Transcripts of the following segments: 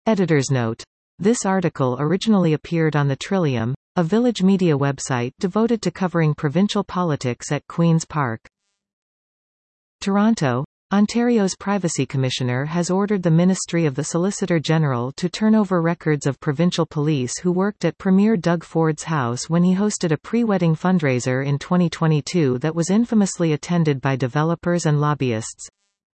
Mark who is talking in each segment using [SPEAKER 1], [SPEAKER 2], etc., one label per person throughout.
[SPEAKER 1] Editor's note. This article originally appeared on the Trillium, a village media website devoted to covering provincial politics at Queen's Park. Toronto, Ontario's Privacy Commissioner has ordered the Ministry of the Solicitor General to turn over records of provincial police who worked at Premier Doug Ford's house when he hosted a pre-wedding fundraiser in 2022 that was infamously attended by developers and lobbyists.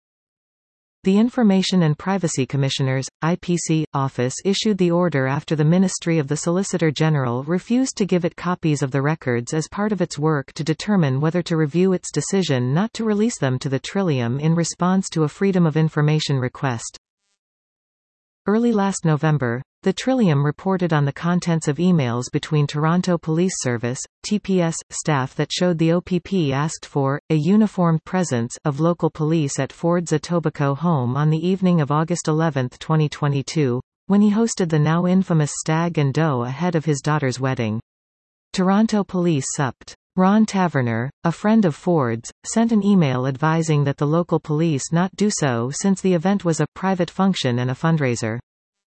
[SPEAKER 1] The Information and Privacy Commissioner's, IPC, office issued the order after the Ministry of the Solicitor General refused to give it copies of the records as part of its work to determine whether to review its decision not to release them to the Trillium in response to a Freedom of Information request. Early last November, the Trillium reported on the contents of emails between Toronto Police Service, TPS, staff that showed the OPP asked for a uniformed presence of local police at Ford's Etobicoke home on the evening of August 11, 2022, when he hosted the now infamous Stag and Do ahead of his daughter's wedding. Toronto Police Supt. Ron Taverner, a friend of Ford's, sent an email advising that the local police not do so since the event was a private function and a fundraiser.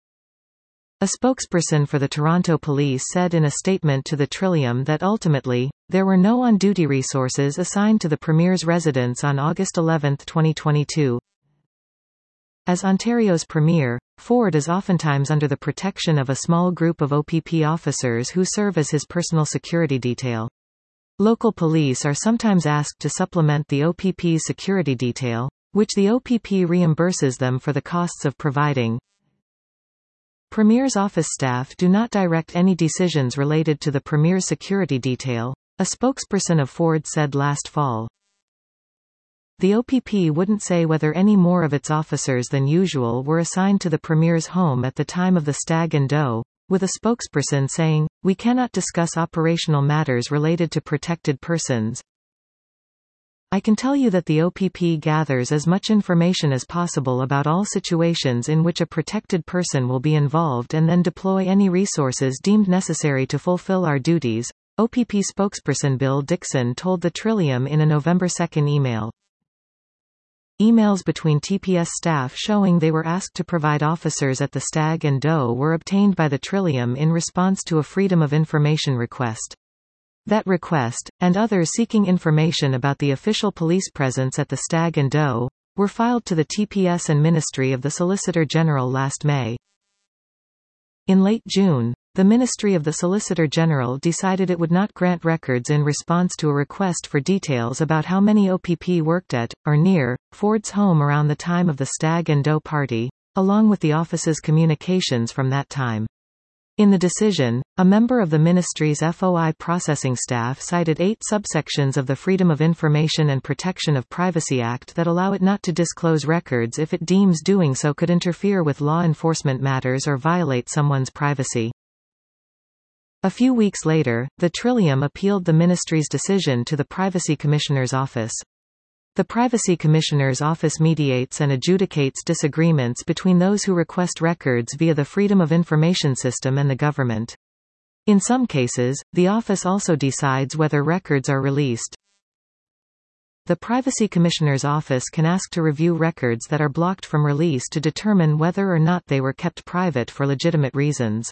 [SPEAKER 1] A spokesperson for the Toronto Police said in a statement to the Trillium that ultimately, there were no on-duty resources assigned to the Premier's residence on August 11, 2022. As Ontario's Premier, Ford is oftentimes under the protection of a small group of OPP officers who serve as his personal security detail. Local police are sometimes asked to supplement the OPP's security detail, which the OPP reimburses them for the costs of providing. Premier's office staff do not direct any decisions related to the Premier's security detail, a spokesperson of Ford said last fall. The OPP wouldn't say whether any more of its officers than usual were assigned to the Premier's home at the time of the Stag and Do, with a spokesperson saying, "We cannot discuss operational matters related to protected persons. I can tell you that the OPP gathers as much information as possible about all situations in which a protected person will be involved and then deploy any resources deemed necessary to fulfill our duties," OPP spokesperson Bill Dixon told the Trillium in a November 2 email. Emails between TPS staff showing they were asked to provide officers at the Stag and Do were obtained by the Trillium in response to a Freedom of Information request. That request, and others seeking information about the official police presence at the Stag and Do, were filed to the TPS and Ministry of the Solicitor General last May. In late June, the Ministry of the Solicitor General decided it would not grant records in response to a request for details about how many OPP worked at, or near, Ford's home around the time of the Stag and Do party, along with the office's communications from that time. In the decision, a member of the ministry's FOI processing staff cited 8 subsections of the Freedom of Information and Protection of Privacy Act that allow it not to disclose records if it deems doing so could interfere with law enforcement matters or violate someone's privacy. A few weeks later, the Trillium appealed the ministry's decision to the Privacy Commissioner's office. The Privacy Commissioner's office mediates and adjudicates disagreements between those who request records via the Freedom of Information system and the government. In some cases, the office also decides whether records are released. The Privacy Commissioner's office can ask to review records that are blocked from release to determine whether or not they were kept private for legitimate reasons.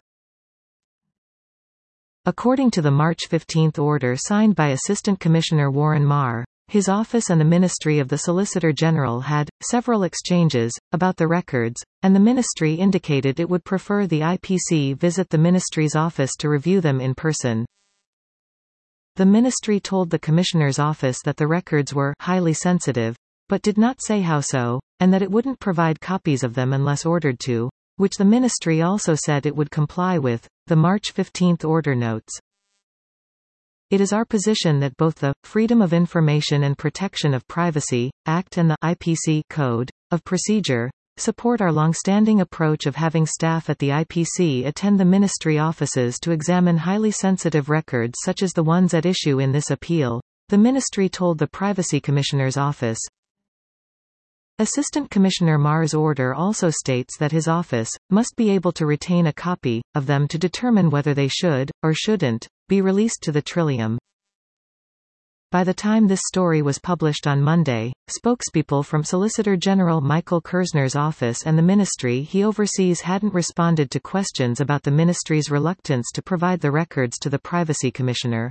[SPEAKER 1] According to the March 15 order signed by Assistant Commissioner Warren Marr, his office and the Ministry of the Solicitor General had several exchanges about the records, and the ministry indicated it would prefer the IPC visit the ministry's office to review them in person. The ministry told the Commissioner's office that the records were highly sensitive, but did not say how so, and that it wouldn't provide copies of them unless ordered to, which the ministry also said it would comply with, the March 15 order notes. It is our position that both the Freedom of Information and Protection of Privacy Act and the IPC Code of Procedure support our long-standing approach of having staff at the IPC attend the ministry offices to examine highly sensitive records such as the ones at issue in this appeal, the ministry told the Privacy Commissioner's office. Assistant Commissioner Marr's order also states that his office must be able to retain a copy of them to determine whether they should, or shouldn't, be released to the Trillium. By the time this story was published on Monday, spokespeople from Solicitor General Michael Kerzner's office and the ministry he oversees hadn't responded to questions about the ministry's reluctance to provide the records to the Privacy Commissioner.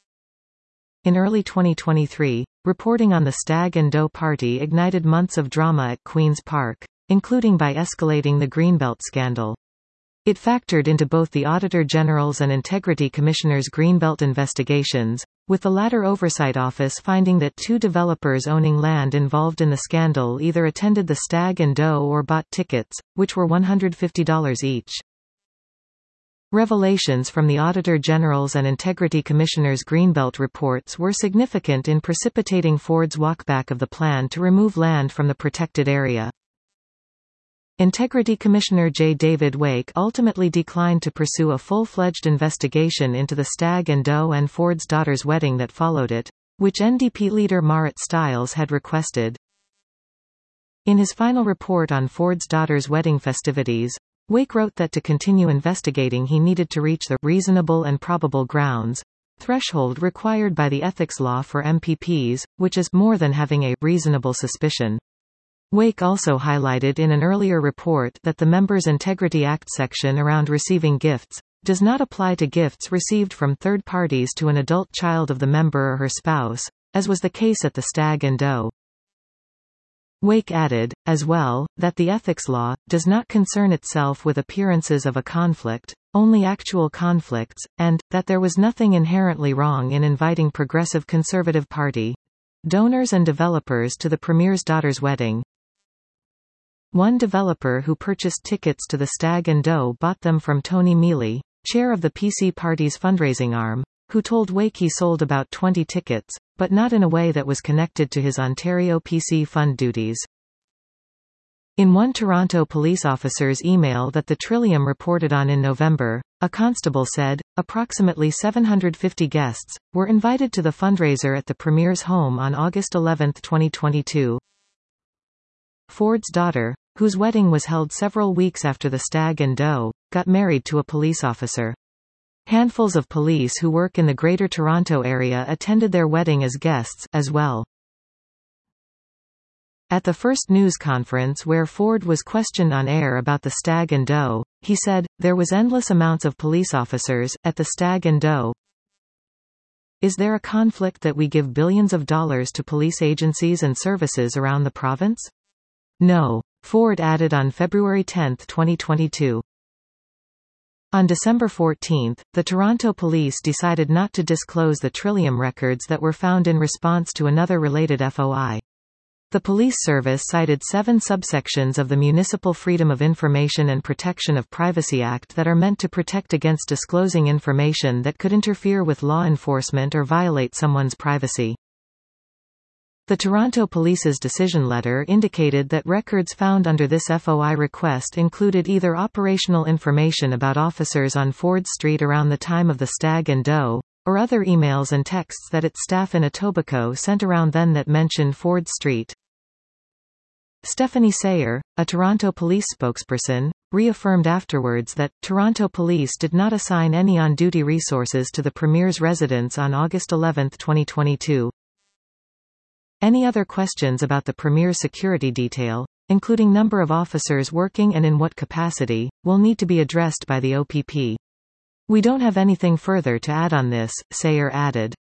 [SPEAKER 1] In early 2023, reporting on the Stag and Doe Party ignited months of drama at Queen's Park, including by escalating the Greenbelt scandal. It factored into both the Auditor General's and Integrity Commissioner's Greenbelt investigations, with the latter oversight office finding that 2 developers owning land involved in the scandal either attended the Stag and Doe or bought tickets, which were $150 each. Revelations from the Auditor General's and Integrity Commissioner's Greenbelt reports were significant in precipitating Ford's walkback of the plan to remove land from the protected area. Integrity Commissioner J. David Wake ultimately declined to pursue a full-fledged investigation into the Stag and Doe and Ford's daughter's wedding that followed it, which NDP leader Marit Stiles had requested. In his final report on Ford's daughter's wedding festivities, Wake wrote that to continue investigating he needed to reach the reasonable and probable grounds threshold required by the ethics law for MPPs, which is more than having a reasonable suspicion. Wake also highlighted in an earlier report that the Members' Integrity Act section around receiving gifts does not apply to gifts received from third parties to an adult child of the member or her spouse, as was the case at the Stag and Doe. Wake added, as well, that the ethics law does not concern itself with appearances of a conflict, only actual conflicts, and that there was nothing inherently wrong in inviting Progressive Conservative Party donors and developers to the Premier's daughter's wedding. One developer who purchased tickets to the Stag and Doe bought them from Tony Mealy, chair of the PC Party's fundraising arm, who told Wake he sold about 20 tickets, but not in a way that was connected to his Ontario PC fund duties. In one Toronto police officer's email that the Trillium reported on in November, a constable said, approximately 750 guests were invited to the fundraiser at the Premier's home on August 11, 2022. Ford's daughter, whose wedding was held several weeks after the Stag and Doe, got married to a police officer. Handfuls of police who work in the Greater Toronto Area attended their wedding as guests, as well. At the first news conference where Ford was questioned on air about the Stag and Doe, he said, "There was endless amounts of police officers at the Stag and Doe. Is there a conflict that we give billions of dollars to police agencies and services around the province? No," Ford added on February 10, 2022. On December 14, the Toronto Police decided not to disclose the Trillium records that were found in response to another related FOI. The police service cited 7 subsections of the Municipal Freedom of Information and Protection of Privacy Act that are meant to protect against disclosing information that could interfere with law enforcement or violate someone's privacy. The Toronto Police's decision letter indicated that records found under this FOI request included either operational information about officers on Ford Street around the time of the Stag and Doe, or other emails and texts that its staff in Etobicoke sent around then that mentioned Ford Street. Stephanie Sayer, a Toronto Police spokesperson, reaffirmed afterwards that Toronto Police did not assign any on-duty resources to the Premier's residence on August 11, 2022. Any other questions about the Premier's security detail, including number of officers working and in what capacity, will need to be addressed by the OPP. We don't have anything further to add on this, Sayer added.